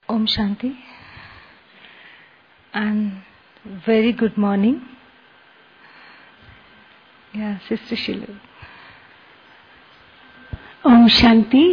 Om Shanti and very good morning. Yeah, Sister Shilu. Om Shanti.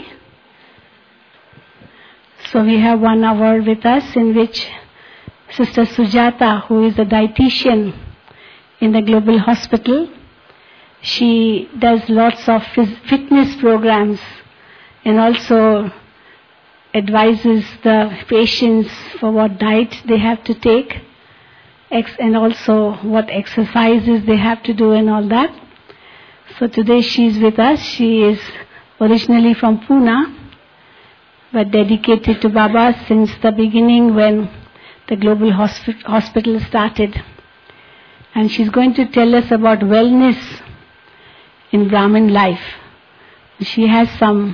So we have 1 hour with us in which Sister Sujata, who is a dietitian in the Global Hospital, she does lots of fitness programs and also advises the patients for what diet they have to take and also what exercises they have to do and all that. So today she is with us. She is originally from Pune, but dedicated to Baba since the beginning when the Global Hospital started. And she's going to tell us about wellness in Brahmin life. She has some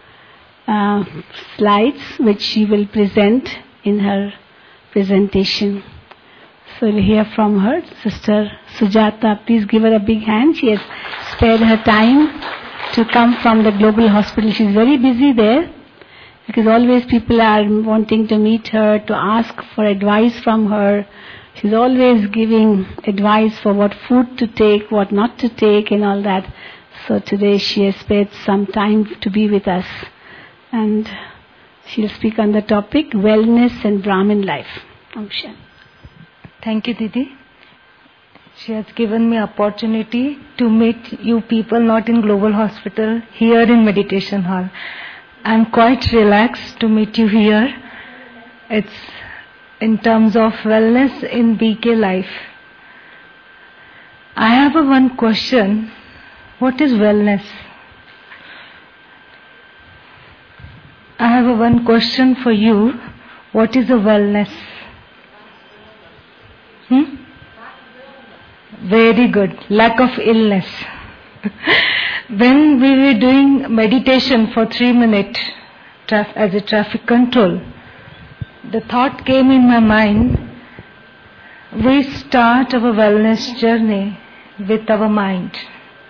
slides which she will present in her presentation. So we'll hear from her. Sister Sujata, please give her a big hand. She has spared her time to come from the Global Hospital. She's very busy there because always people are wanting to meet her, to ask for advice from her. She's always giving advice for what food to take, what not to take and all that. So today she has spared some time to be with us. And she'll speak on the topic, wellness and Brahmin life. Thank you, Didi. She has given me opportunity to meet you people, not in Global Hospital, here in Meditation Hall. I'm quite relaxed to meet you here. It's in terms of wellness in BK life. I have one question. What is wellness? I have one question for you. What is a wellness? Very good. Lack of illness. When we were doing meditation for 3 minutes as a traffic control, the thought came in my mind, we start our wellness journey with our mind.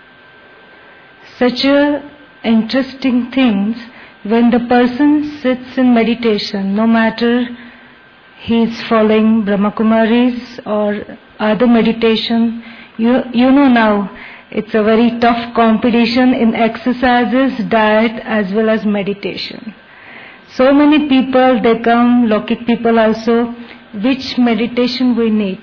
Such a interesting things when the person sits in meditation, no matter he is following Brahma Kumaris or other meditation, you know now it's a very tough competition in exercises, diet as well as meditation. So many people, they come, Lokik people also, which meditation we need.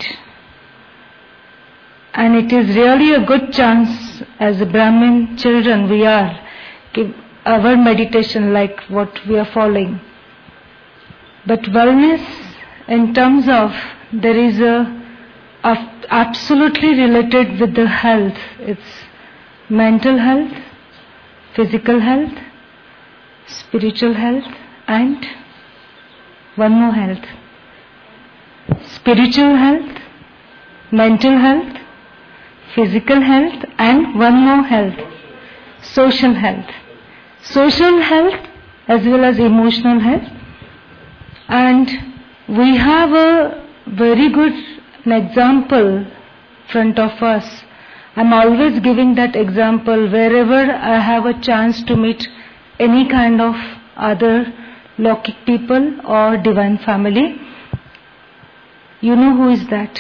And it is really a good chance as a Brahmin children we are, our meditation like what we are following. But wellness in terms of there is absolutely related with the health. It's mental health, physical health, spiritual health and one more health. Spiritual health, mental health, physical health and one more health. Social health. Social health as well as emotional health. And we have a very good example front of us. I'm always giving that example wherever I have a chance to meet any kind of other Lokik people or divine family. You know who is that?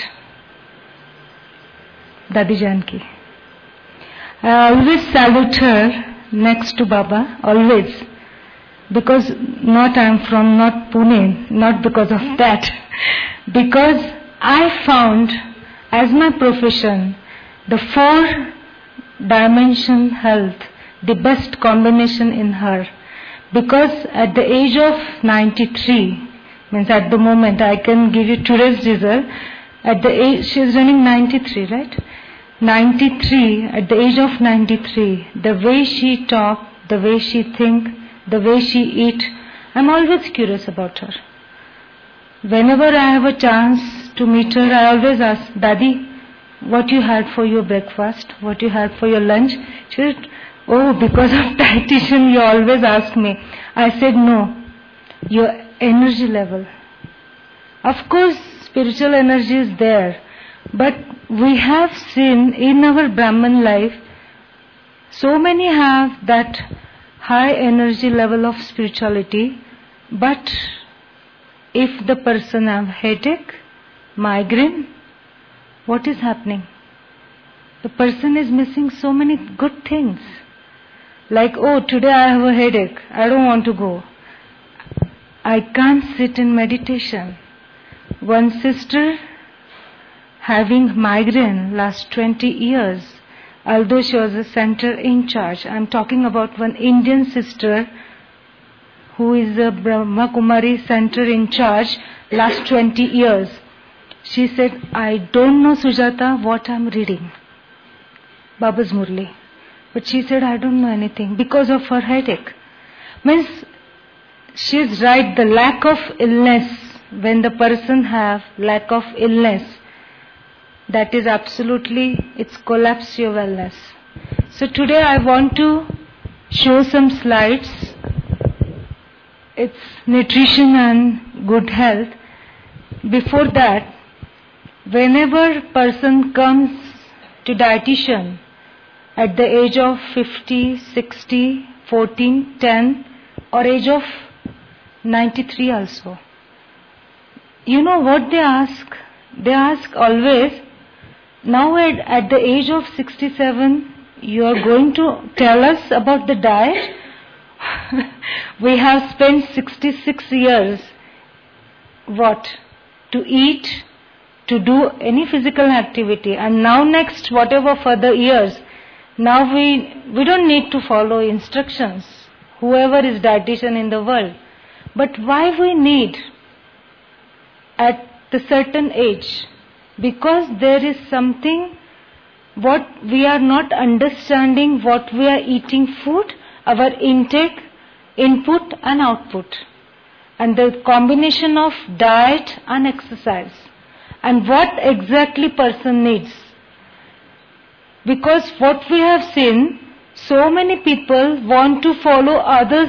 Dadi Janki. I always salute her next to Baba, always. Because not Pune, not because of that. Because I found as my profession, the 4-dimension health, the best combination in her. Because at the age of 93, means at the moment I can give you today's result, at the age, she is running 93, right? 93, at the age of 93, the way she talk, the way she think, the way she eat, I'm always curious about her. Whenever I have a chance to meet her, I always ask, Dadi, what you had for your breakfast, what you had for your lunch? She said, oh, because of dietitian you always ask me. I said, no, your energy level. Of course, spiritual energy is there. But we have seen in our Brahman life, so many have that high energy level of spirituality, but if the person have headache, migraine, what is happening? The person is missing so many good things. Like, oh, today I have a headache, I don't want to go. I can't sit in meditation. One sister having migraine last 20 years, although she was a center in charge. I'm talking about one Indian sister who is a Brahma Kumari center in charge last 20 years. She said, I don't know, Sujata, what I'm reading. Baba's Murli. But she said, I don't know anything because of her headache. Means, she's right, the lack of illness, when the person have lack of illness, that is absolutely, it's collapse your wellness. So today I want to show some slides. It's nutrition and good health. Before that, whenever person comes to dietitian at the age of 50, 60, 14, 10 or age of 93 also, you know what they ask? They ask always, now at the age of 67, you are going to tell us about the diet? We have spent 66 years, what? To eat, to do any physical activity, and now next whatever further years, now we don't need to follow instructions, whoever is dietitian in the world. But why we need at the certain age? Because there is something what we are not understanding, what we are eating food, our intake, input and output, and the combination of diet and exercise, and what exactly person needs. Because what we have seen, so many people want to follow others'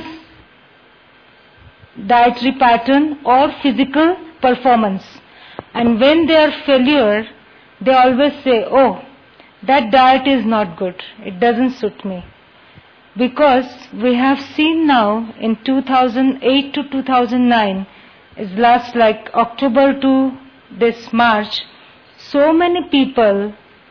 dietary pattern or physical performance. And when they are failure, they always say, oh, that diet is not good, it doesn't suit me. Because we have seen now in 2008 to 2009, it's last like October to this March, so many people,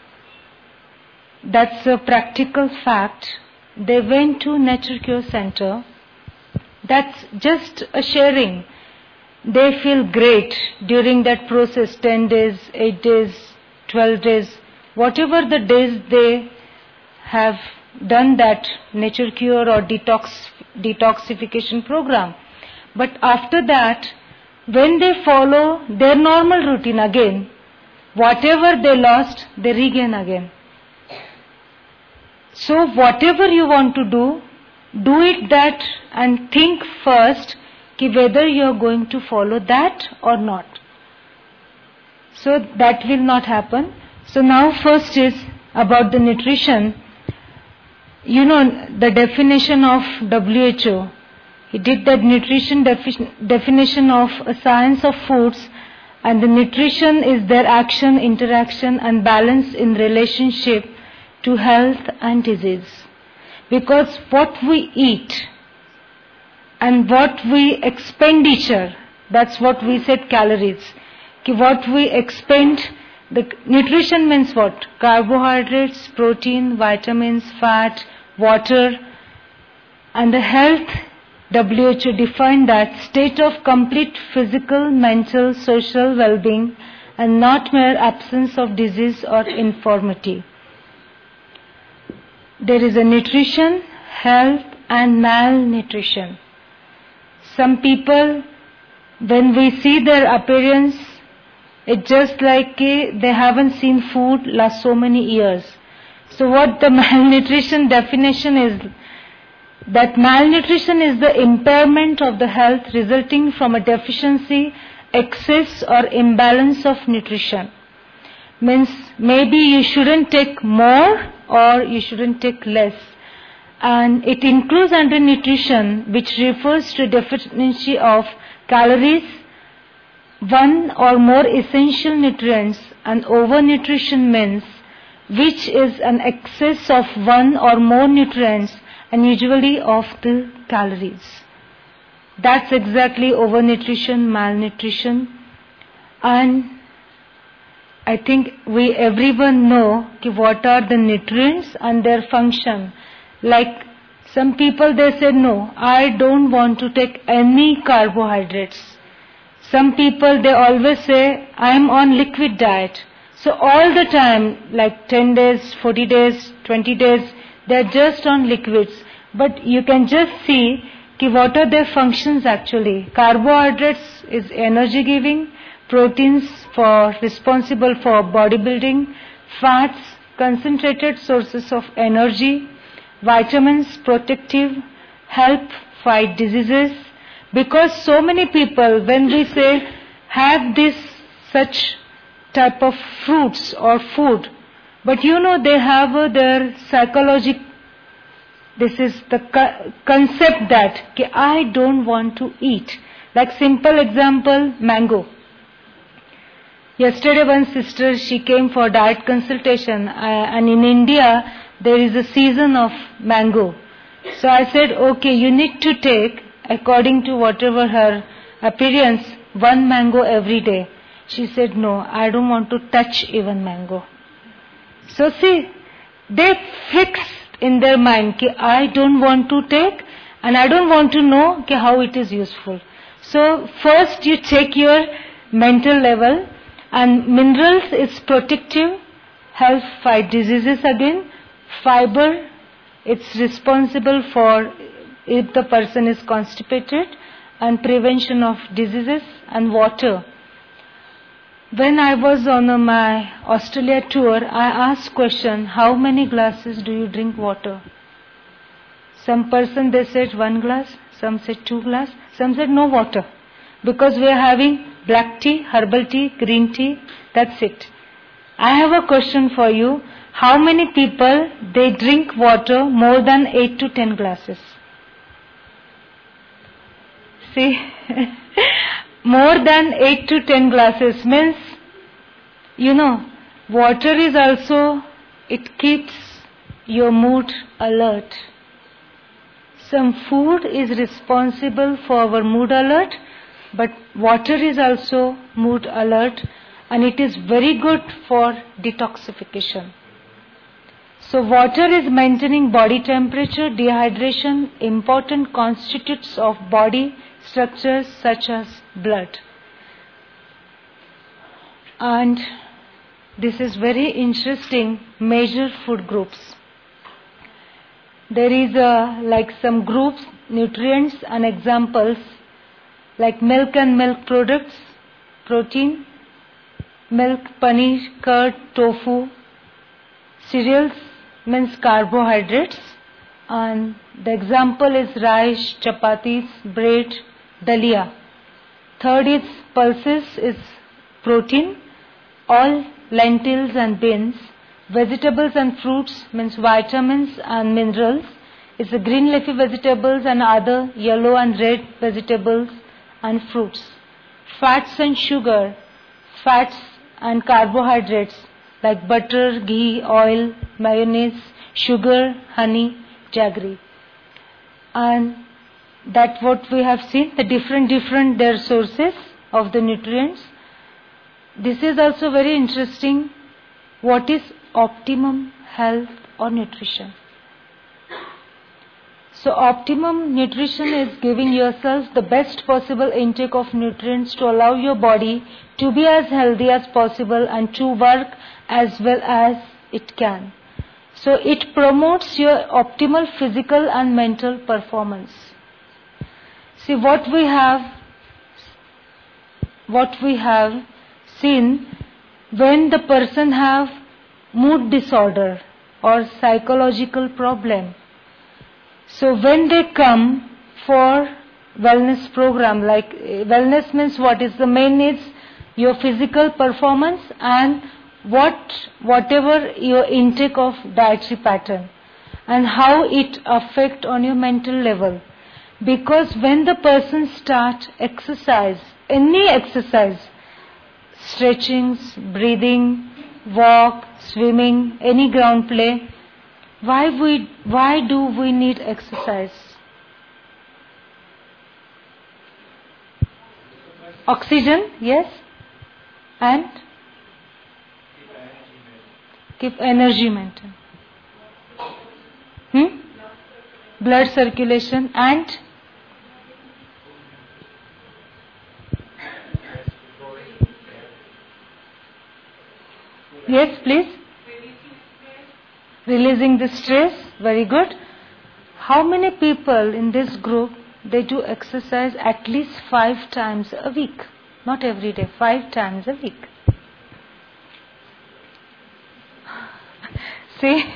that's a practical fact, they went to Nature Cure Center. That's just a sharing. They feel great during that process, 10 days, 8 days, 12 days, whatever the days they have done that Nature Cure or detoxification program. But after that, when they follow their normal routine again, whatever they lost, they regain again. So whatever you want to do it that and think first whether you are going to follow that or not. So that will not happen. So now first is about the nutrition. You know the definition of WHO. He did that nutrition definition of a science of foods, and the nutrition is their action, interaction and balance in relationship to health and disease. Because what we eat and what we expenditure, that's what we said calories. What we expend, the nutrition means what? Carbohydrates, protein, vitamins, fat, water. And the health, WHO defined that state of complete physical, mental, social well-being and not mere absence of disease or infirmity. There is a nutrition, health and malnutrition. Some people, when we see their appearance, it's just like they haven't seen food last so many years. So what the malnutrition definition is, that malnutrition is the impairment of the health resulting from a deficiency, excess or imbalance of nutrition. Means maybe you shouldn't take more or you shouldn't take less. And it includes under nutrition, which refers to deficiency of calories, one or more essential nutrients, and overnutrition means which is an excess of one or more nutrients and usually of the calories. That's exactly overnutrition, malnutrition. And I think everyone know what are the nutrients and their function. Like some people, they say, no, I don't want to take any carbohydrates. Some people, they always say, I'm on liquid diet. So all the time, like 10 days, 40 days, 20 days, they're just on liquids. But you can just see what are their functions actually. Carbohydrates is energy giving, proteins responsible for bodybuilding, fats, concentrated sources of energy, vitamins, protective, help fight diseases. Because so many people, when we say have this such type of fruits or food, but they have their psychological, this is the concept that I don't want to eat. Like simple example, mango. Yesterday one sister, she came for diet consultation, and in India there is a season of mango. So I said, okay, you need to take, according to whatever her appearance, 1 mango every day. She said, no, I don't want to touch even mango. So see, they fixed in their mind, I don't want to take, and I don't want to know how it is useful. So first you check your mental level, and minerals is protective, help fight diseases again. Fiber, it's responsible for if the person is constipated, and prevention of diseases. And water. When I was on my Australia tour, I asked question, how many glasses do you drink water? Some person, they said 1 glass, some said 2 glass, some said no water. Because we are having black tea, herbal tea, green tea, that's it. I have a question for you. How many people, they drink water more than 8 to 10 glasses? See, more than 8 to 10 glasses means, water is also, it keeps your mood alert. Some food is responsible for our mood alert, but water is also mood alert, and it is very good for detoxification. So water is maintaining body temperature, dehydration, important constituents of body structures such as blood. And this is very interesting, major food groups. There is like some groups, nutrients and examples, like milk and milk products, protein, milk, paneer, curd, tofu, cereals means carbohydrates, and the example is rice, chapatis, bread, dalia. Third is pulses, is protein, all lentils and beans. Vegetables and fruits means vitamins and minerals. It's the green leafy vegetables and other yellow and red vegetables and fruits. Fats and sugar, fats and carbohydrates like butter, ghee, oil, mayonnaise, sugar, honey, jaggery. And that's what we have seen, the different their sources of the nutrients. This is also very interesting. What is optimum health or nutrition? So optimum nutrition is giving yourself the best possible intake of nutrients to allow your body to be as healthy as possible and to work as well as it can. So it promotes your optimal physical and mental performance. See, what we have seen, when the person have mood disorder or psychological problem, so when they come for wellness program, like wellness means what is the main needs, your physical performance and whatever your intake of dietary pattern and how it affect on your mental level. Because when the person start exercise, any exercise, stretchings, breathing, walk, swimming, any ground play, why do we need exercise? Oxygen, yes. And keep energy maintained. Blood circulation and yes, please. Releasing the stress. Very good. How many people in this group, they do exercise at least 5 times a week? Not every day, 5 times a week. See,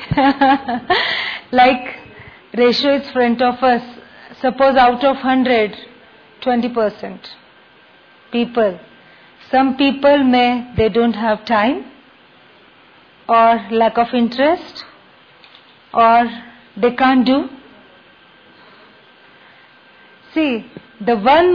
like ratio is front of us. Suppose out of 100, 20% people. Some people they don't have time, or lack of interest, or they can't do. See, the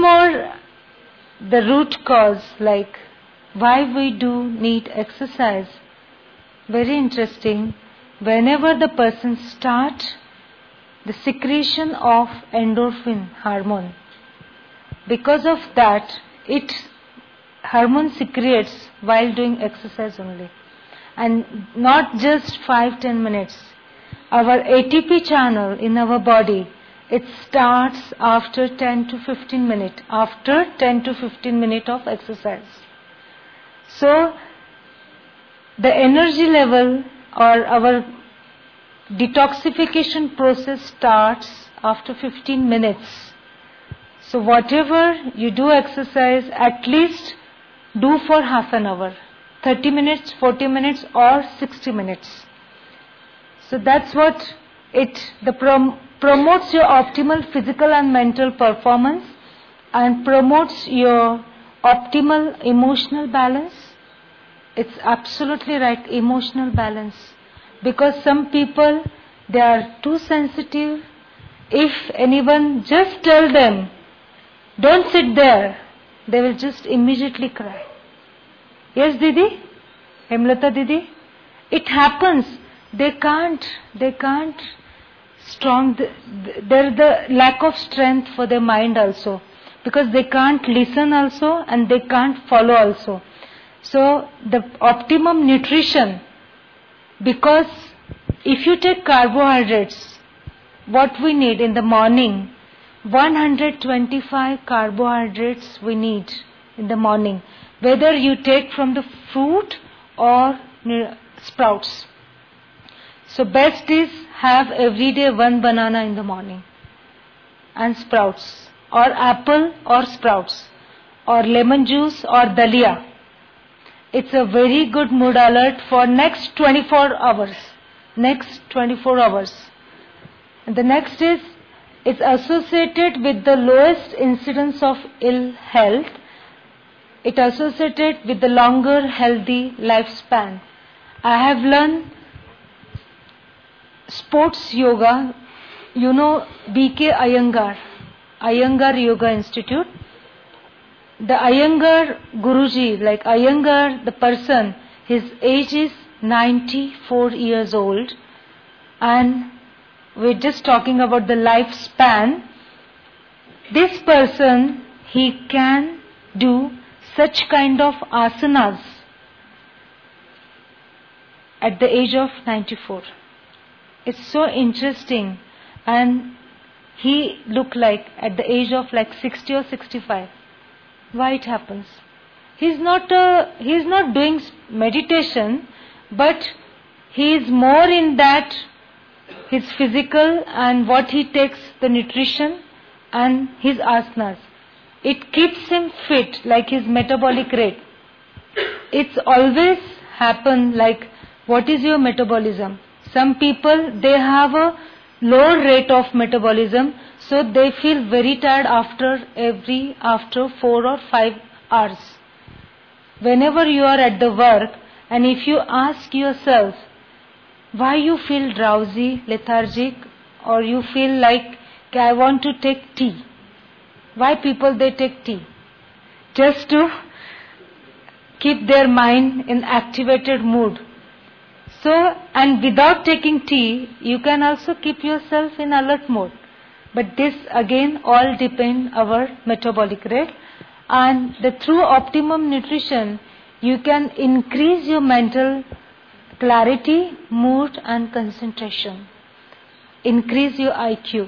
root cause, like why we do need exercise, very interesting. Whenever the person starts the secretion of endorphin hormone, because of that, hormone secretes while doing exercise only. And not just 5-10 minutes. Our ATP channel in our body, it starts after 10 to 15 minutes. After 10 to 15 minutes of exercise. So, the energy level or our detoxification process starts after 15 minutes. So, whatever you do exercise, at least do for half an hour. 30 minutes, 40 minutes or 60 minutes. So that's what promotes your optimal physical and mental performance and promotes your optimal emotional balance. It's absolutely right, emotional balance. Because some people, they are too sensitive. If anyone just tell them, don't sit there, they will just immediately cry. Yes, Didi? Hemlata Didi? It happens. They can't strong. There is the lack of strength for their mind also. Because they can't listen also and they can't follow also. So, the optimum nutrition, because if you take carbohydrates, what we need in the morning, 125 carbohydrates we need in the morning. Whether you take from the fruit or sprouts. So best is have every day 1 banana in the morning and sprouts, or apple or sprouts, or lemon juice or dalia. It's a very good mood alert for next 24 hours. Next 24 hours. And the next is, it's associated with the lowest incidence of ill health. It associated with the longer healthy lifespan. I have learned sports yoga. You know B.K. Iyengar Yoga Institute. The Iyengar Guruji, like Iyengar, the person, his age is 94 years old. And we're just talking about the lifespan. This person, he can do such kind of asanas at the age of 94. It's so interesting. And he looked like at the age of like 60 or 65. Why it happens? He's not doing meditation, but he is more in that his physical and what he takes, the nutrition and his asanas. It keeps him fit, like his metabolic rate. It's always happen like, what is your metabolism? Some people, they have a lower rate of metabolism, so they feel very tired after 4 or 5 hours. Whenever you are at the work, and if you ask yourself, why you feel drowsy, lethargic, or you feel like, I want to take tea. Why people they take tea? Just to keep their mind in activated mood. So, and without taking tea, you can also keep yourself in alert mode. But this again all depend our metabolic rate. And through optimum nutrition, you can increase your mental clarity, mood and concentration. Increase your IQ.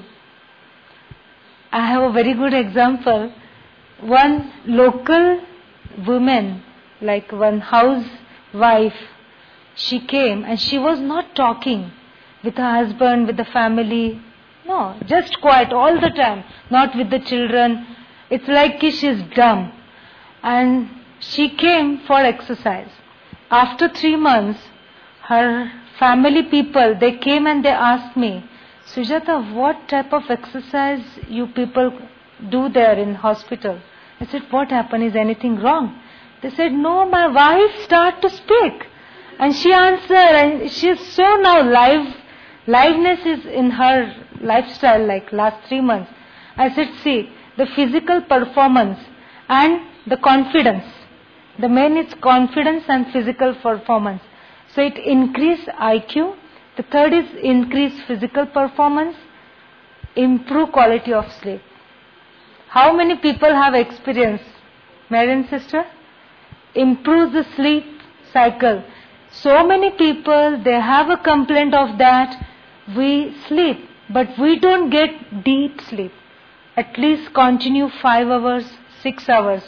I have a very good example. One local woman, like one housewife, she came and she was not talking with her husband, with the family. No, just quiet all the time, not with the children. It's like she's dumb. And she came for exercise. After 3 months, her family people, they came and they asked me, Sujata, what type of exercise you people do there in hospital? I said, what happened? Is anything wrong? They said, no, my wife started to speak. And she answered, and she's so now liveness is in her lifestyle like last 3 months. I said, see, the physical performance and the confidence. The main is confidence and physical performance. So it increase IQ. The third is increase physical performance, improve quality of sleep. How many people have experienced, married sister? Improve the sleep cycle. So many people, they have a complaint of that. We sleep, but we don't get deep sleep. At least continue 5 hours, 6 hours.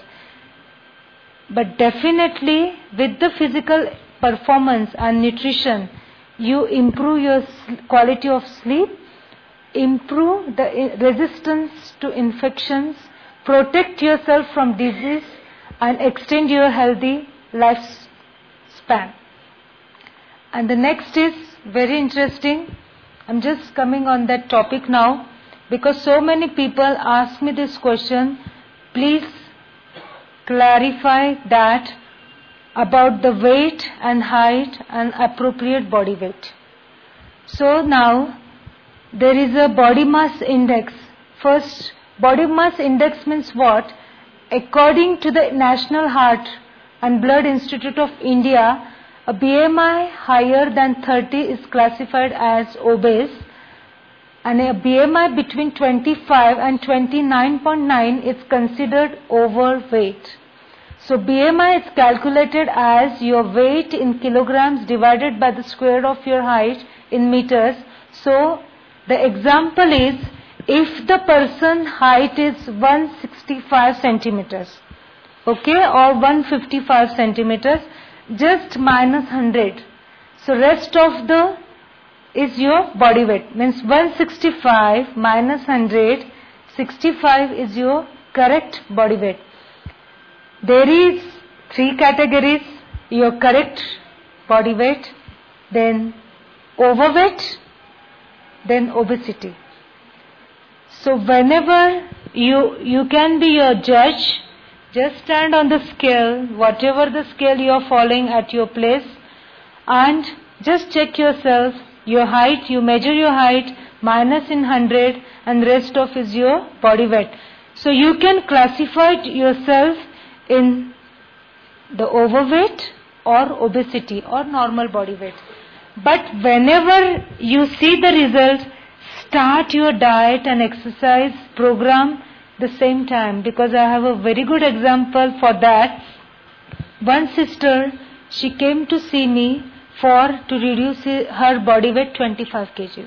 But definitely with the physical performance and nutrition, you improve your quality of sleep, improve the resistance to infections, protect yourself from disease and extend your healthy lifespan. And the next is very interesting. I'm just coming on that topic now because so many people ask me this question. Please clarify that about the weight and height and appropriate body weight. So now there is a body mass index. First, body mass index means what? According to the National Heart and Blood Institute of India, a BMI higher than 30 is classified as obese, and a BMI between 25 and 29.9 is considered overweight. So BMI is calculated as your weight in kilograms divided by the square of your height in meters. So the example is, if the person height is 165 centimeters, okay, or 155 centimeters, just minus 100. So rest of the is your body weight. Means 165 minus 100, 65 is your correct body weight. There is 3 categories: your correct body weight, then overweight, then obesity. So whenever you can be your judge, just stand on the scale, whatever the scale you are following at your place, and just check yourself, your height, you measure your height, minus in 100, and rest of is your body weight. So you can classify yourself in the overweight or obesity or normal body weight. But whenever you see the result, start your diet and exercise program the same time, because I have a very good example for that. One sister, she came to see me to reduce her body weight 25 kgs.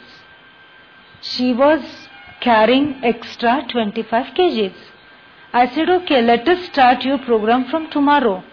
She was carrying extra 25 kgs. I said, okay, let us start your program from tomorrow.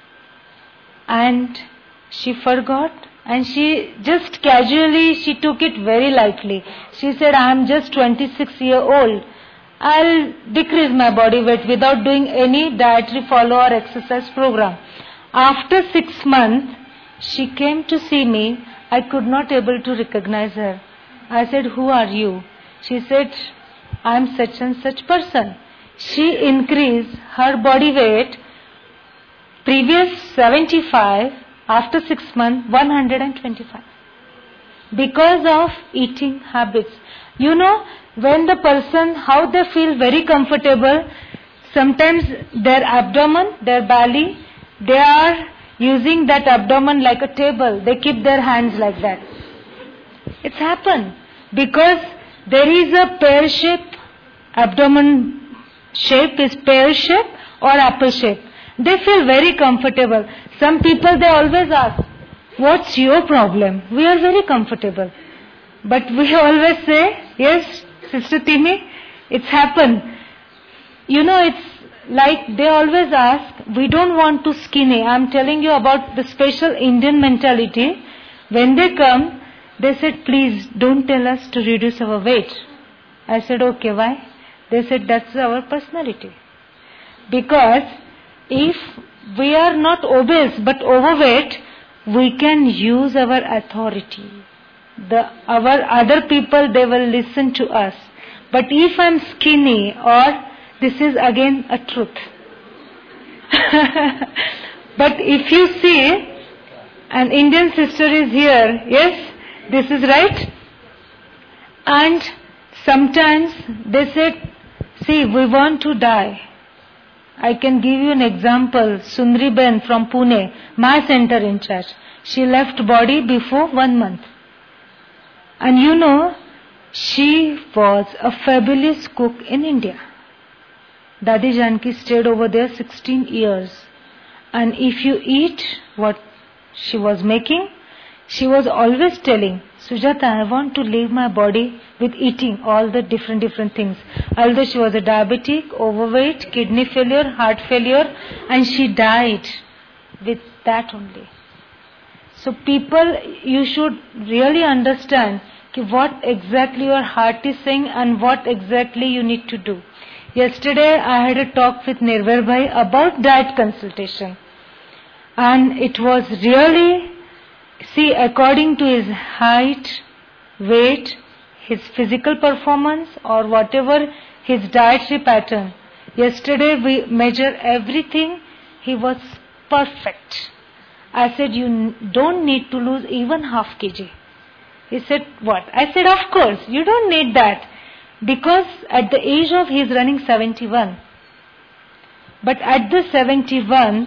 And she forgot, and she just casually, she took it very lightly. She said, I am just 26 years old. I'll decrease my body weight without doing any dietary follow or exercise program. After 6 months, she came to see me. I could not able to recognize her. I said, who are you? She said, I am such and such person. She increased her body weight, previous 75, after 6 months, 125. Because of eating habits. You know, when the person, how they feel very comfortable, sometimes their abdomen, their belly, they are using that abdomen like a table. They keep their hands like that. It's happened because there is a pear shape, abdomen shape is pear shape or apple shape. They feel very comfortable. Some people, they always ask, what's your problem? We are very comfortable. But we always say, yes, Sister Timi, it's happened. You know, it's like they always ask, we don't want to skinny. I'm telling you about the special Indian mentality. When they come, they said, please don't tell us to reduce our weight. I said, okay, why? They said, that's our personality. Because if we are not obese but overweight, we can use our authority. Our other people, they will listen to us. But if I'm skinny, or this is again a truth. But if you see, an Indian sister is here, yes, this is right. And sometimes they said, see, we want to die. I can give you an example. Sundri Ben from Pune, my center in charge. She left body before 1 month. And you know, she was a fabulous cook in India. Dadi Janki stayed over there 16 years. And if you eat what she was making, she was always telling, Sujata, I want to leave my body with eating all the different things. Although she was a diabetic, overweight, kidney failure, heart failure, and she died with that only. So people, you should really understand what exactly your heart is saying and what exactly you need to do. Yesterday I had a talk with Nirvar Bhai about diet consultation. And it was really, see, according to his height, weight, his physical performance or whatever his dietary pattern. Yesterday we measured everything. He was perfect. I said, you don't need to lose even half kg. He said, what? I said, of course, you don't need that. Because at the age of, he is running 71. But at the 71,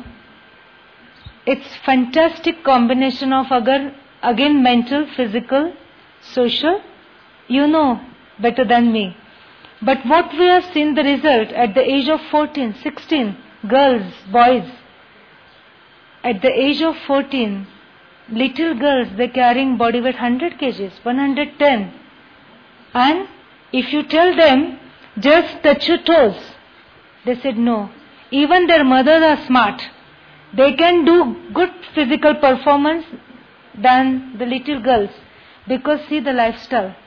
it's fantastic combination of again mental, physical, social. You know better than me. But what we have seen the result at the age of 14, 16, girls, boys. At the age of 14, little girls, they're carrying body weight 100 kgs, 110. And if you tell them, just touch your toes, they said no. Even their mothers are smart. They can do good physical performance than the little girls. Because see the lifestyle.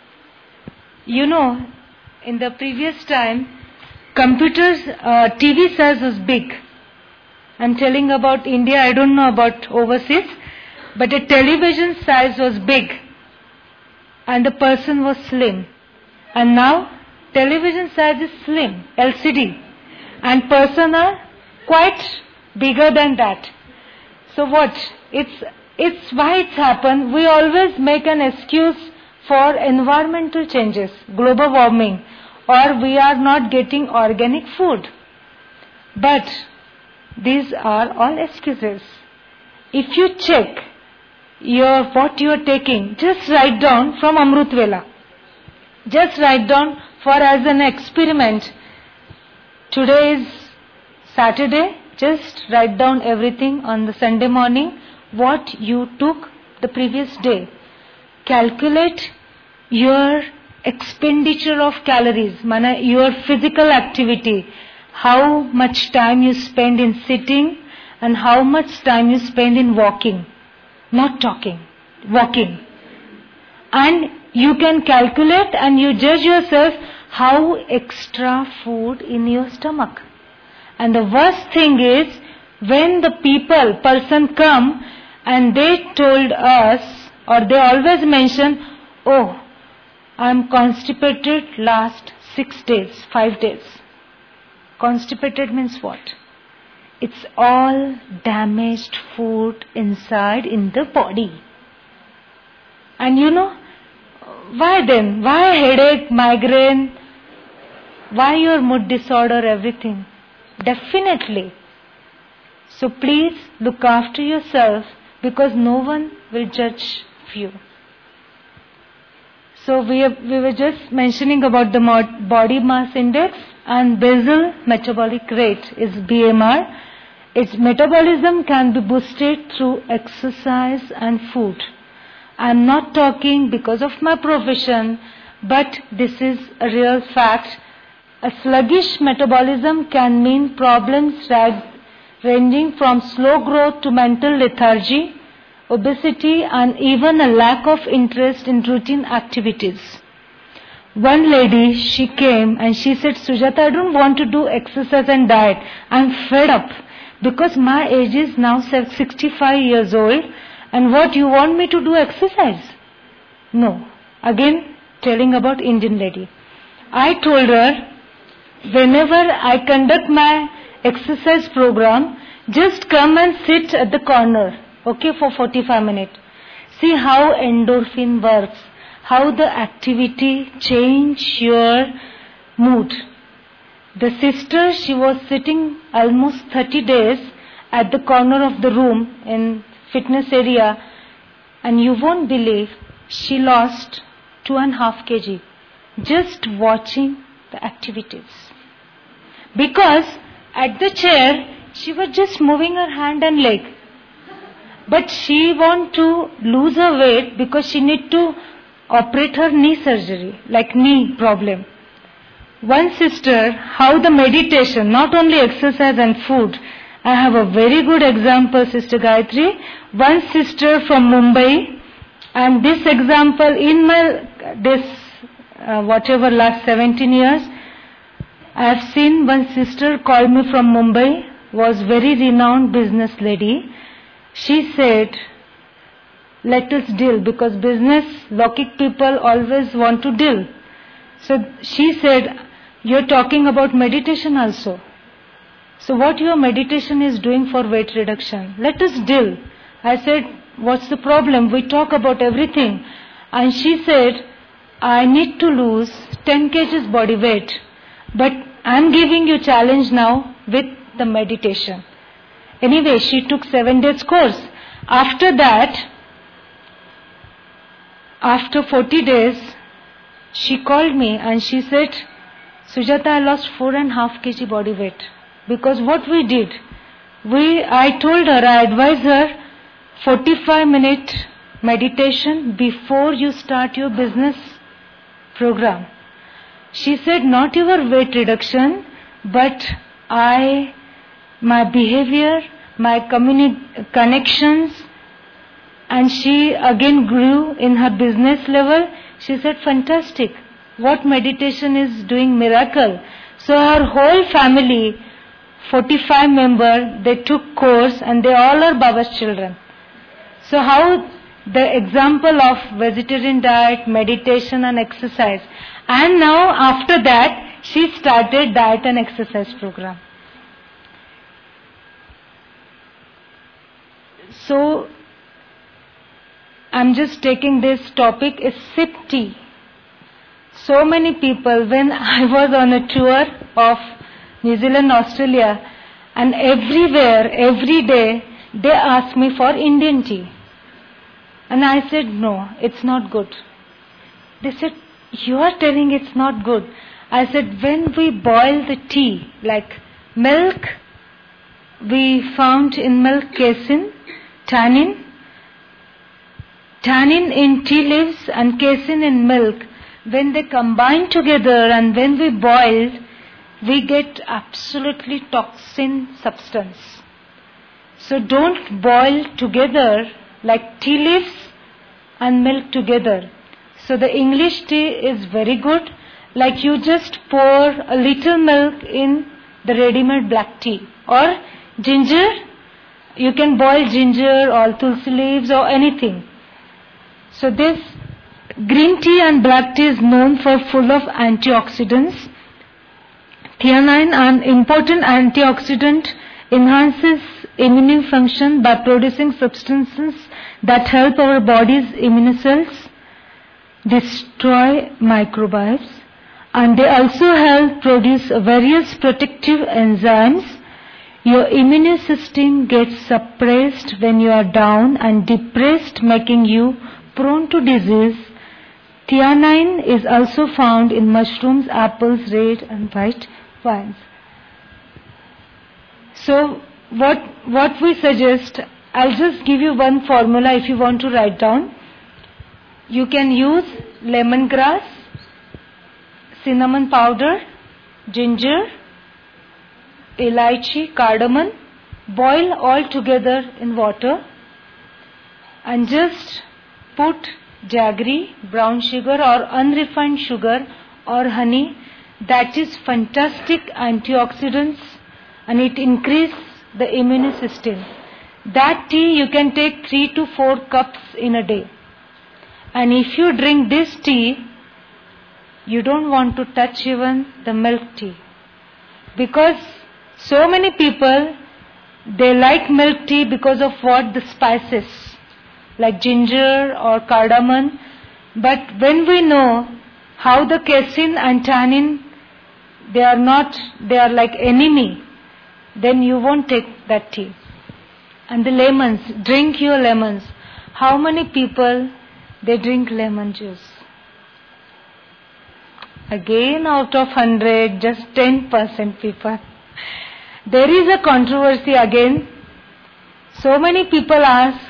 You know, in the previous time, computers, TV size was big. I'm telling about India, I don't know about overseas. But the television size was big. And the person was slim. And now, television size is slim, LCD. And person are quite bigger than that. So what? It's why it's happened. We always make an excuse for environmental changes, global warming, or we are not getting organic food. But these are all excuses. If you check what you are taking, just write down from Amrut Vela. Just write down for as an experiment. Today is Saturday. Just write down everything on the Sunday morning, what you took the previous day. Calculate your expenditure of calories, your physical activity, how much time you spend in sitting and how much time you spend in walking, not talking, walking. And you can calculate and you judge yourself how extra food in your stomach. And the worst thing is when the person come and they told us, or they always mention, oh, I'm constipated last 6 days, 5 days. Constipated means what? It's all damaged food inside in the body. And you know, why then? Why headache, migraine? Why your mood disorder, everything? Definitely. So please look after yourself because no one will judge you. So we were just mentioning about the body mass index. and basal metabolic rate is BMR. Its metabolism can be boosted through exercise and food. I am not talking because of my profession, but this is a real fact. A sluggish metabolism can mean problems ranging from slow growth to mental lethargy, obesity, and even a lack of interest in routine activities. One lady, she came and she said, Sujata, I don't want to do exercise and diet. I'm fed up because my age is now 65 years old, and what, you want me to do exercise? No. Again, telling about Indian lady. I told her, whenever I conduct my exercise program, just come and sit at the corner, okay, for 45 minutes. See how endorphin works, how the activity change your mood. The sister, she was sitting almost 30 days at the corner of the room in fitness area, and you won't believe she lost 2.5 kg just watching the activities. Because at the chair, she was just moving her hand and leg. But she want to lose her weight because she need to operate her knee surgery, like knee problem. One sister, how the meditation, not only exercise and food. I have a very good example, Sister Gayatri. One sister from Mumbai, and this example in my, last 17 years, I have seen one sister call me from Mumbai, was very renowned business lady. She said, let us deal, because business, Lokik people always want to deal. So she said, you're talking about meditation also. So what your meditation is doing for weight reduction? Let us deal. I said, what's the problem? We talk about everything. And she said, I need to lose 10 kgs body weight. But I'm giving you challenge now with the meditation. Anyway, she took 7 days course. After that, after 40 days, she called me and she said, Sujata, I lost 4.5 kg body weight. Because what we did, I told her, I advised her, 45-minute meditation before you start your business program. She said, not your weight reduction, but my behavior, my connections, and she again grew in her business level. She said, fantastic. What meditation is doing miracle. So her whole family, 45 members, they took course and they all are Baba's children. So how the example of vegetarian diet, meditation and exercise. And now after that, she started diet and exercise program. So I'm just taking this topic is sip tea. So many people, when I was on a tour of New Zealand, Australia, and everywhere, every day, they asked me for Indian tea. And I said, no, it's not good. They said, you are telling it's not good. I said, when we boil the tea, like milk, we found in milk casein, tannin in tea leaves and casein in milk. When they combine together and when we boil, we get absolutely toxin substance. So don't boil together like tea leaves and milk together. So the English tea is very good. Like you just pour a little milk in the ready-made black tea. Or ginger, you can boil ginger or tulsi leaves or anything. So this green tea and black tea is known for full of antioxidants. Theanine, an important antioxidant, enhances immune function by producing substances that help our body's immune cells destroy microbes, and they also help produce various protective enzymes. Your immune system gets suppressed when you are down and depressed, making you prone to disease. Theanine is also found in mushrooms, apples, red and white Fine. So what we suggest, I'll just give you one formula if you want to write down. You can use lemongrass, cinnamon powder, ginger, elaichi, cardamom, boil all together in water and just put jaggery, brown sugar or unrefined sugar or honey. That is fantastic antioxidants and it increases the immune system. That tea you can take 3 to 4 cups in a day. And if you drink this tea, you don't want to touch even the milk tea. Because so many people, they like milk tea because of what? The spices, like ginger or cardamom. But when we know how the casein and tannin, they are like enemy, then you won't take that tea. And the lemons, drink your lemons. How many people, they drink lemon juice? Again, out of 100, just 10% people. There is a controversy again. So many people ask,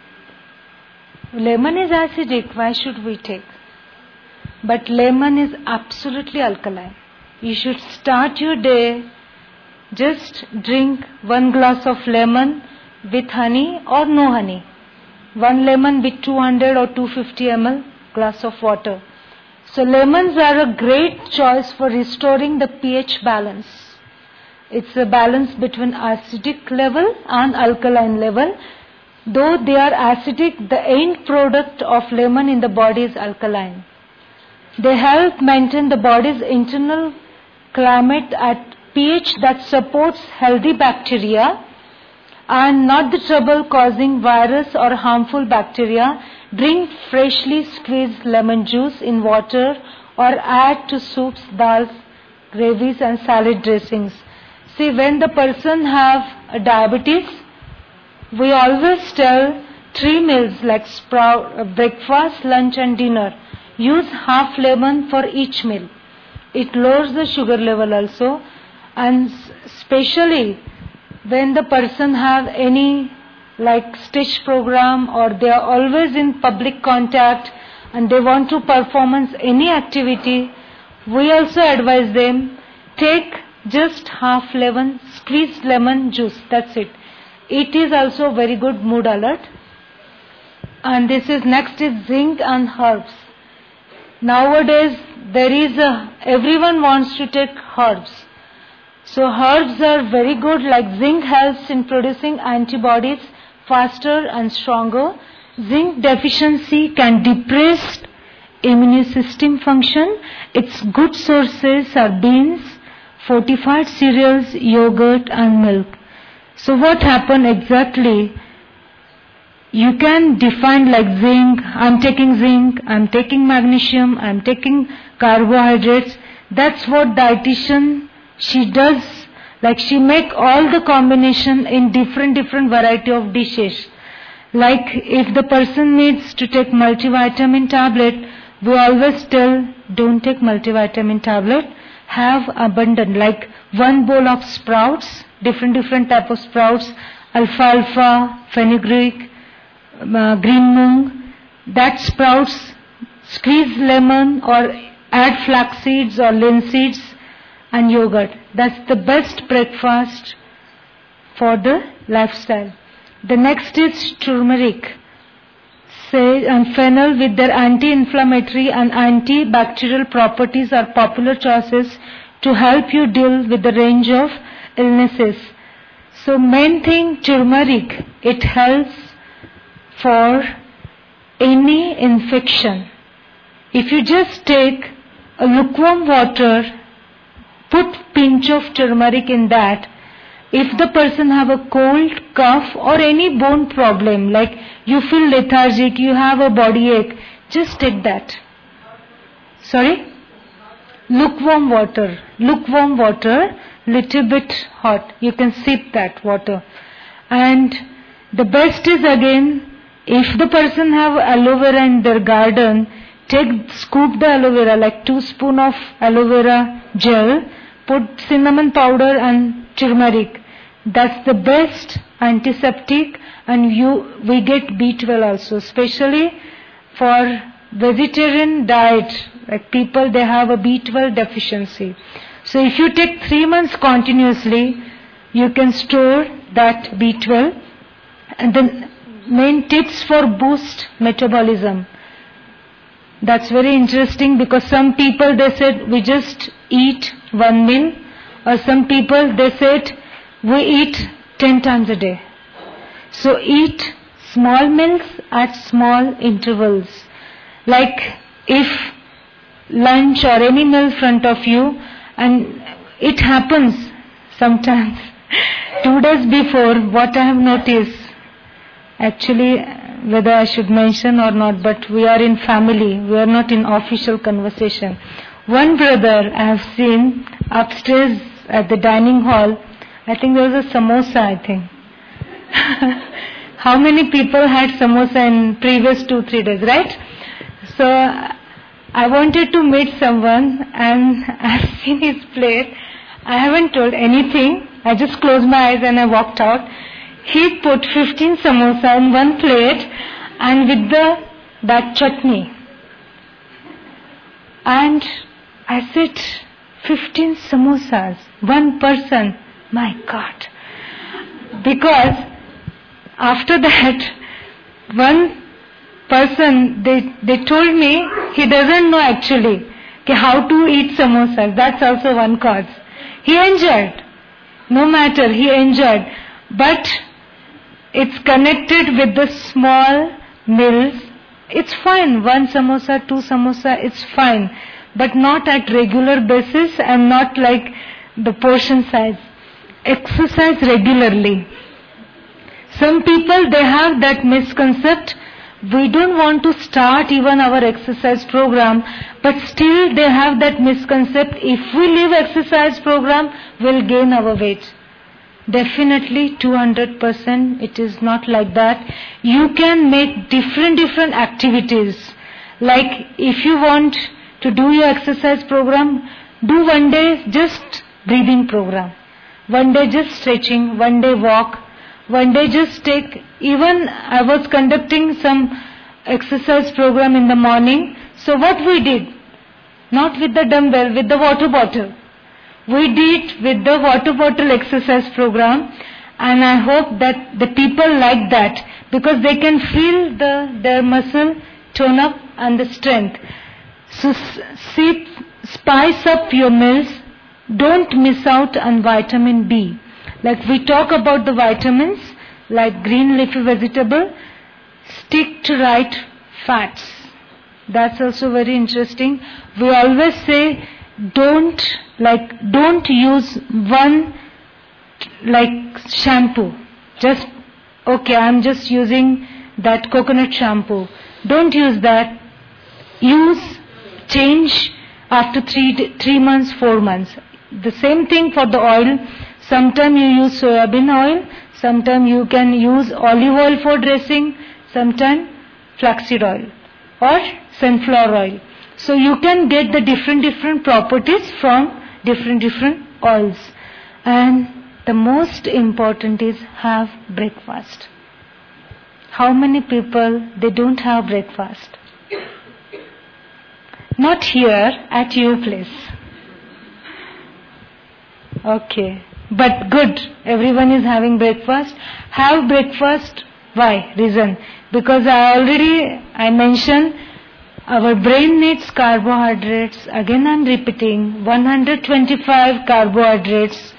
lemon is acidic, why should we take? But lemon is absolutely alkaline. You should start your day, just drink 1 glass of lemon with honey or no honey. 1 lemon with 200 or 250 ml glass of water. So lemons are a great choice for restoring the pH balance. It's a balance between acidic level and alkaline level. Though they are acidic, the end product of lemon in the body is alkaline. They help maintain the body's internal climate at pH that supports healthy bacteria and not the trouble causing virus or harmful bacteria. Drink freshly squeezed lemon juice in water or add to soups, dals, gravies and salad dressings. See, when the person have a diabetes, we always tell 3 meals like breakfast, lunch and dinner. Use half lemon for each meal. It lowers the sugar level also, and especially when the person have any like stitch program or they are always in public contact and they want to performance any activity, we also advise them take just half lemon, squeezed lemon juice, that's it. It is also very good mood alert. And this is next is zinc and herbs. Nowadays everyone wants to take herbs. So herbs are very good, like zinc helps in producing antibodies faster and stronger. Zinc deficiency can depress immune system function. Its good sources are beans, fortified cereals, yogurt and milk. So what happened exactly? You can define like zinc, I'm taking magnesium, I'm taking carbohydrates. That's what dietitian, she does. Like she make all the combination in different variety of dishes. Like if the person needs to take multivitamin tablet, we always tell don't take multivitamin tablet. Have abundant, like 1 bowl of sprouts, different type of sprouts, alfalfa, fenugreek, green moong. That sprouts, squeeze lemon or add flax seeds or linseeds and yogurt. That's the best breakfast for the lifestyle. The next is turmeric, sage and fennel with their anti-inflammatory and antibacterial properties are popular choices to help you deal with the range of illnesses. So main thing, turmeric, it helps for any infection. If you just take a lukewarm water, put pinch of turmeric in that. If the person have a cold, cough or any bone problem, like you feel lethargic, you have a body ache, just take that. Sorry? Lukewarm water, little bit hot. You can sip that water. And the best is again, if the person have aloe vera in their garden, scoop the aloe vera, like 2 spoons of aloe vera gel, put cinnamon powder and turmeric. That's the best antiseptic, and we get B12 also, especially for vegetarian diet. Like people, they have a B12 deficiency. So if you take 3 months continuously, you can store that B12. And the main tips for boost metabolism. That's very interesting, because some people, they said we just eat one meal, or some people, they said we eat 10 times a day. So eat small meals at small intervals. Like if lunch or any meal in front of you, and it happens sometimes 2 days before, what I have noticed, actually whether I should mention or not, but we are in family, we are not in official conversation. One brother I have seen upstairs at the dining hall, I think there was a samosa, I think. How many people had samosa in previous 2-3 days, right? So I wanted to meet someone, and I've seen his plate. I haven't told anything. I just closed my eyes and I walked out. He put 15 samosa in one plate, and with that chutney. And I said, 15 samosas, one person. My God. Because after that, one person, they told me he doesn't know actually how to eat samosas. That's also one cause. He enjoyed. No matter, he enjoyed. But it's connected with the small meals. It's fine. 1 samosa, 2 samosa, it's fine. But not at regular basis, and not like the portion size. Exercise regularly. Some people, they have that misconcept. We don't want to start even our exercise program, but still they have that misconcept. If we leave exercise program, we'll gain our weight. Definitely 200%, it is not like that. You can make different activities. Like if you want to do your exercise program, do one day just breathing program. One day just stretching, one day walk, one day just take, even I was conducting some exercise program in the morning. So what we did, not with the dumbbell, with the water bottle. We did with the water bottle exercise program, and I hope that the people like that, because they can feel their muscle tone up and the strength. So spice up your meals. Don't miss out on vitamin B. Like we talk about the vitamins, like green leafy vegetable, stick to right fats. That's also very interesting. We always say don't use one like shampoo. Just okay, I'm just using that coconut shampoo. Don't use that. Change after 3 months, 4 months. The same thing for the oil. Sometimes you use soybean oil, sometimes you can use olive oil for dressing, sometimes flaxseed oil or sunflower oil. So you can get the different properties from different oils. And the most important is have breakfast. How many people, they don't have breakfast? Not here, at your place. Okay, but good. Everyone is having breakfast. Have breakfast. Why? Reason. Because I mentioned our brain needs carbohydrates. Again I'm repeating, 125 carbohydrates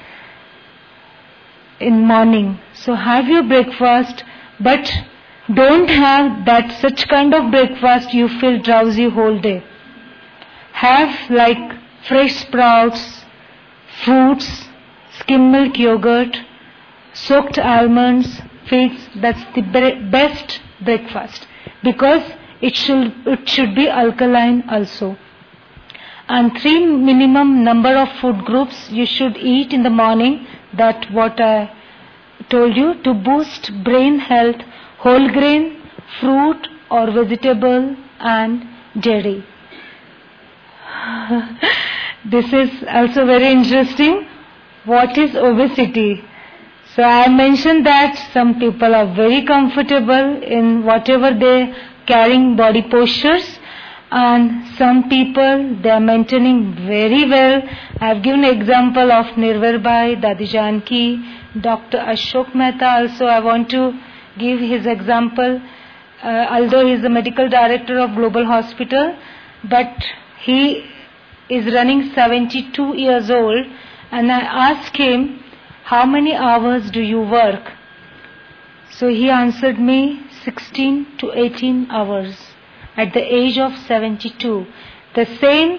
in morning. So have your breakfast, but don't have that such kind of breakfast you feel drowsy whole day. Have like fresh sprouts, fruits, skim milk yogurt, soaked almonds, figs. That's the best breakfast, because it should be alkaline also. And 3 minimum number of food groups you should eat in the morning. That what I told you, to boost brain health: whole grain, fruit or vegetable, and dairy. this is also very interesting. What is obesity? So I mentioned that some people are very comfortable in whatever they carrying body postures, and some people they are maintaining very well. I have given an example of Nirvar Bhai, Dadi Janki, Dr. Ashok Mehta also. I want to give his example. Although he is the medical director of Global Hospital, but he is running 72 years old, and I asked him, how many hours do you work? So he answered me 16 to 18 hours at the age of 72. The same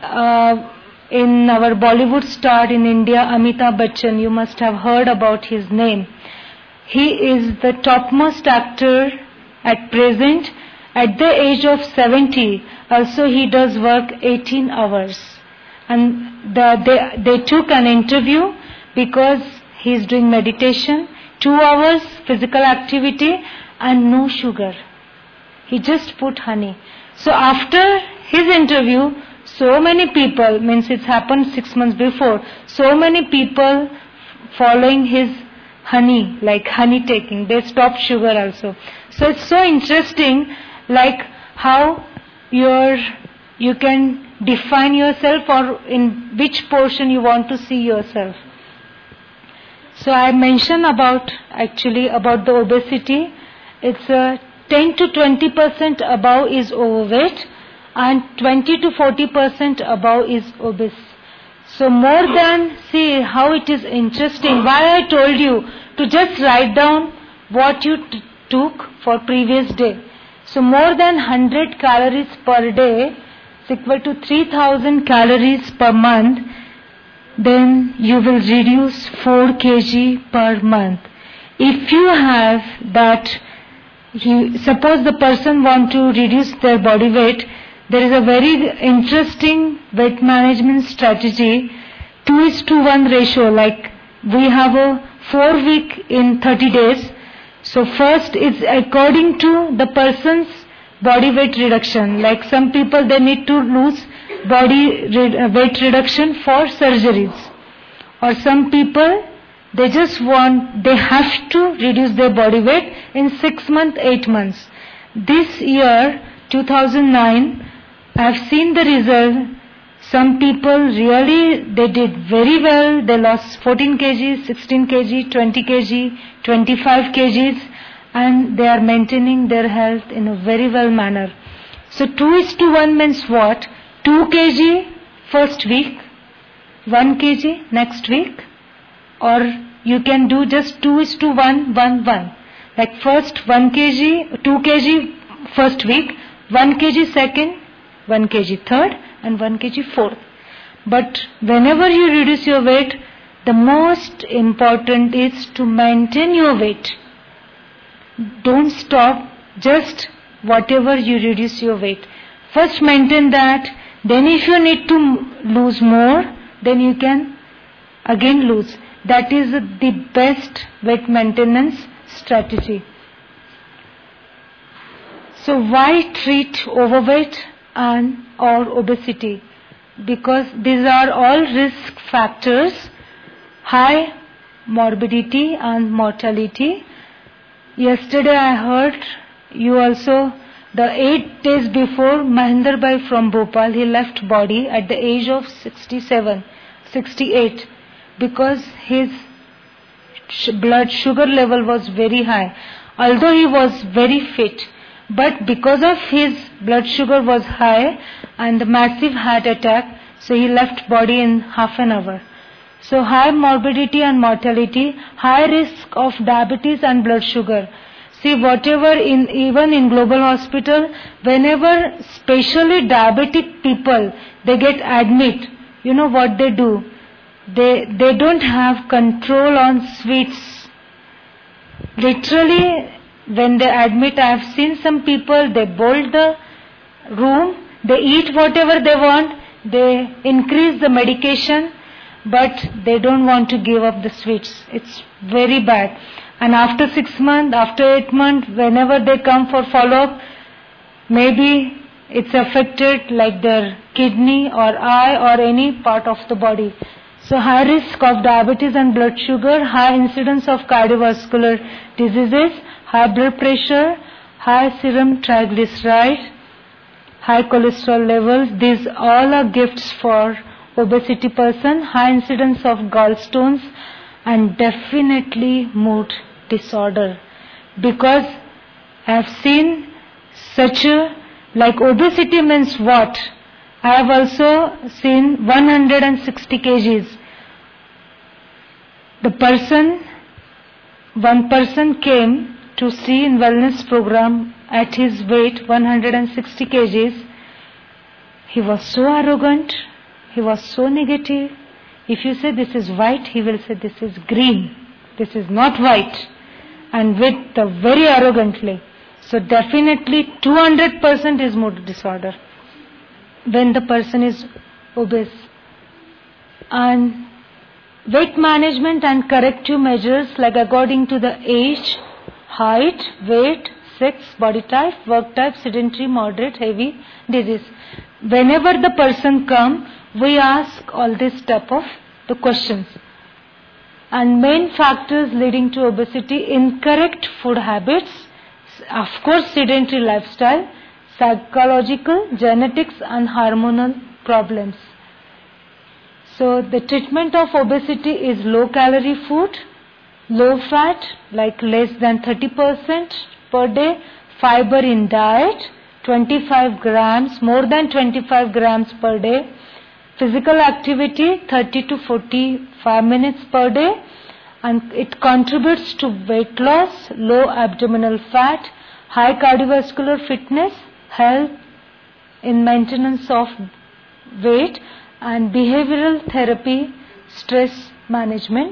in our Bollywood star in India, Amitabh Bachchan, you must have heard about his name. He is the topmost actor at present. At the age of 70, also he does work 18 hours. And they took an interview because he is doing meditation, 2 hours physical activity and no sugar. He just put honey. So after his interview, so many people, means it's happened 6 months before, so many people following his honey, like honey taking, they stopped sugar also. So it's so interesting, like how you can define yourself or in which portion you want to see yourself. So I mentioned about the obesity. It's 10 to 20% above is overweight and 20 to 40% above is obese. So more than, see how it is interesting, why I told you to just write down what you took for previous day. So more than 100 calories per day is equal to 3000 calories per month. Then you will reduce 4 kg per month. If you have that, suppose the person want to reduce their body weight, there is a very interesting weight management strategy, 2:1 ratio, like we have a 4-week in 30 days. So first it's according to the person's body weight reduction. Like some people they need to lose body weight reduction for surgeries. Or some people they have to reduce their body weight in 6 months, 8 months. This year, 2009, I have seen the result. Some people really, they did very well. They lost 14 kg, 16 kg, 20 kg, 25 kgs, and they are maintaining their health in a very well manner. So 2:1 means what? 2 kg first week, 1 kg next week, or you can do just 2:1, 1, 1. Like first 1 kg, 2 kg first week, 1 kg second, 1 kg third, and 1 kg fourth. But whenever you reduce your weight, the most important is to maintain your weight. Don't stop just whatever you reduce your weight. First maintain that, then if you need to lose more, then you can again lose. That is the best weight maintenance strategy. So why treat overweight and or obesity? Because these are all risk factors, high morbidity and mortality. Yesterday I heard you also, the 8 days before, Mahendra Bhai from Bhopal, he left body at the age of 67, 68, because his blood sugar level was very high. Although he was very fit, but because of his blood sugar was high and the massive heart attack, so he left body in half an hour. So high morbidity and mortality, high risk of diabetes and blood sugar. See, whatever even in Global Hospital, whenever especially diabetic people, they get admit, you know what they do? They don't have control on sweets. Literally, when they admit, I have seen some people, they bolt the room, they eat whatever they want, they increase the medication, but they don't want to give up the sweets. It's very bad. And after 6 months, after 8 months, whenever they come for follow-up, maybe it's affected like their kidney or eye or any part of the body. So high risk of diabetes and blood sugar, high incidence of cardiovascular diseases, high blood pressure, high serum triglyceride, high cholesterol levels. These all are gifts for obesity person, high incidence of gallstones, and definitely mood disorder. Because I have seen such a, like obesity means what? I have also seen 160 kgs. One person came to see in wellness program at his weight 160 kgs. He was so arrogant, he was so negative. If you say this is white, he will say this is green, this is not white, and with the very arrogantly. So definitely 200% is mood disorder when the person is obese. And weight management and corrective measures like according to the age, height, weight, sex, body type, work type, sedentary, moderate, heavy, disease. Whenever the person comes, we ask all this type of the questions. And main factors leading to obesity: incorrect food habits, of course sedentary lifestyle, psychological, genetics and hormonal problems. So the treatment of obesity is low calorie food, low fat like less than 30% per day, fiber in diet, 25 grams, more than 25 grams per day, physical activity 30 to 45 minutes per day, and it contributes to weight loss, low abdominal fat, high cardiovascular fitness, help in maintenance of weight, and behavioral therapy, stress management.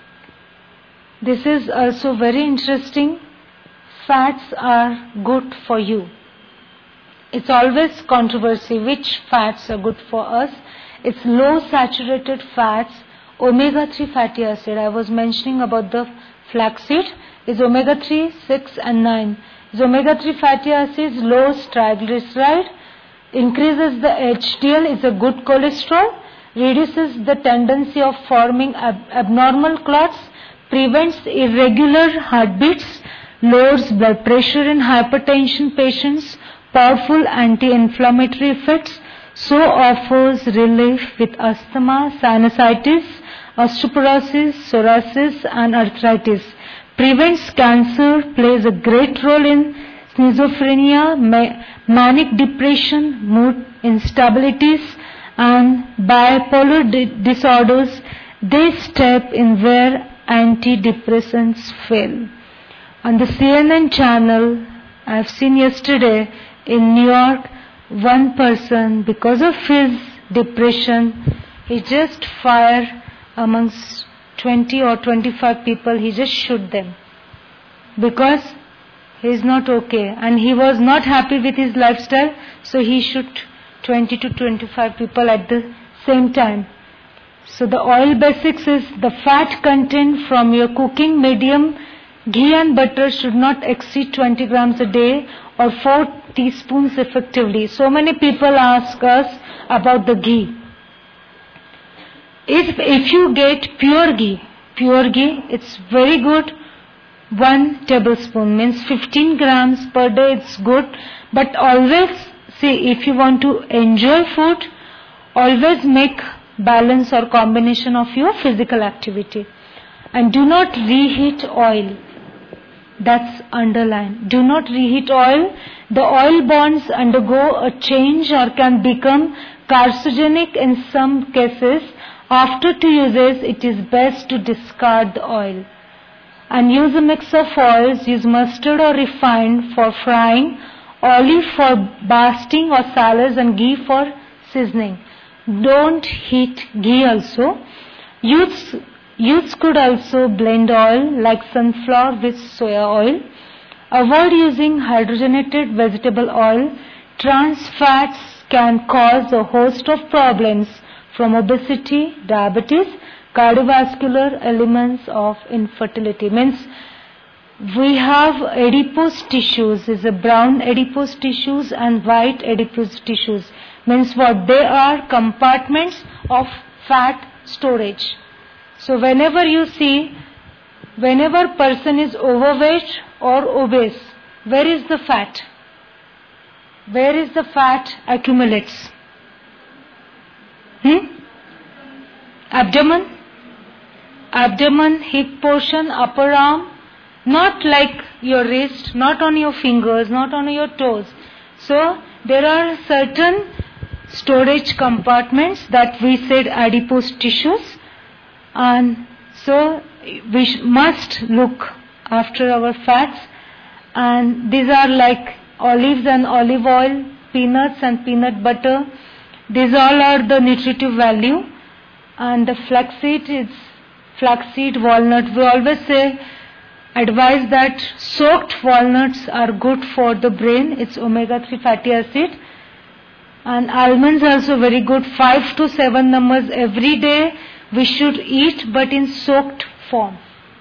This is also very interesting. Fats are good for you. It's always controversy which fats are good for us. It's low saturated fats, omega-3 fatty acid. I was mentioning about the flaxseed. Is omega-3, 6 and 9. Is omega-3 fatty acids, low triglyceride, increases the HDL, is a good cholesterol, reduces the tendency of forming abnormal clots, prevents irregular heartbeats, lowers blood pressure in hypertension patients, powerful anti-inflammatory effects, so offers relief with asthma, sinusitis, osteoporosis, psoriasis and arthritis, prevents cancer, plays a great role in schizophrenia, manic depression, mood instabilities and bipolar disorders. They step in where antidepressants fail. On the CNN channel, I have seen yesterday in New York, one person, because of his depression, he just fired amongst 20 or 25 people, he just shoot them. Because he is not okay and he was not happy with his lifestyle, so he shoot 20 to 25 people at the same time. So the oil basics is the fat content from your cooking medium, ghee and butter should not exceed 20 grams a day or 4 teaspoons effectively. So many people ask us about the ghee. If you get pure ghee, it's very good. 1 tablespoon means 15 grams per day, it's good. But always, see, if you want to enjoy food, always make balance or combination of your physical activity. And do not reheat oil. That's underlined. Do not reheat oil. The oil bonds undergo a change or can become carcinogenic in some cases. After 2 uses, it is best to discard the oil. And use a mix of oils. Use mustard or refined for frying, olive for basting or salads, and ghee for seasoning. Don't heat ghee also. Youths could also blend oil like sunflower with soya oil. Avoid using hydrogenated vegetable oil. Trans fats can cause a host of problems from obesity, diabetes, cardiovascular elements of infertility. Means we have adipose tissues, is a brown adipose tissues and white adipose tissues. Means what? They are compartments of fat storage. So whenever you see, whenever person is overweight or obese, where is the fat? Where is the fat accumulates? Abdomen? Abdomen, hip portion, upper arm, not like your wrist, not on your fingers, not on your toes. So there are certain storage compartments that we said adipose tissues, and so we must look after our fats, and these are like olives and olive oil, peanuts and peanut butter. These all are the nutritive value, and the flaxseed is flaxseed, walnut. We always say, advise that soaked walnuts are good for the brain. It's omega-3 fatty acid. And almonds also very good. 5 to 7 numbers every day we should eat, but in soaked form.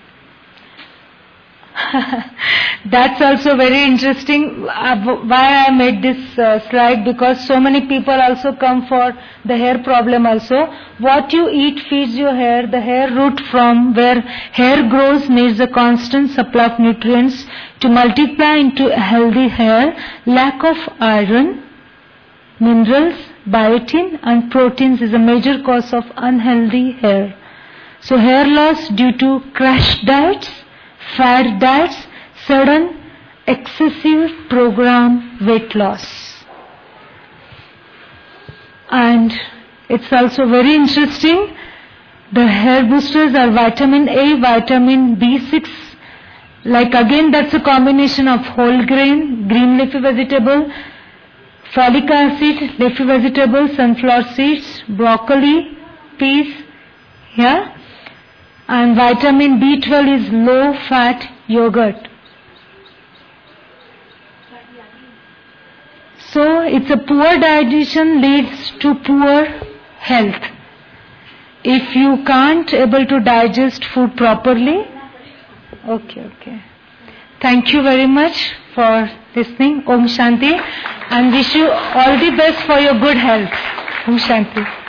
That's also very interesting. Why I made this slide, because so many people also come for the hair problem also. What you eat feeds your hair. The hair root from where hair grows needs a constant supply of nutrients to multiply into a healthy hair. Lack of iron, minerals, biotin and proteins is a major cause of unhealthy hair. So hair loss due to crash diets, fad diets, sudden excessive program weight loss. And it's also very interesting, the hair boosters are vitamin A, vitamin B6, like again that's a combination of whole grain, green leafy vegetable, folic acid, leafy vegetables, sunflower seeds, broccoli, peas, yeah, and vitamin B12 is low fat yogurt. So it's a poor digestion leads to poor health. If you can't able to digest food properly, okay. Thank you very much for listening. Om Shanti, and wish you all the best for your good health. Om Shanti.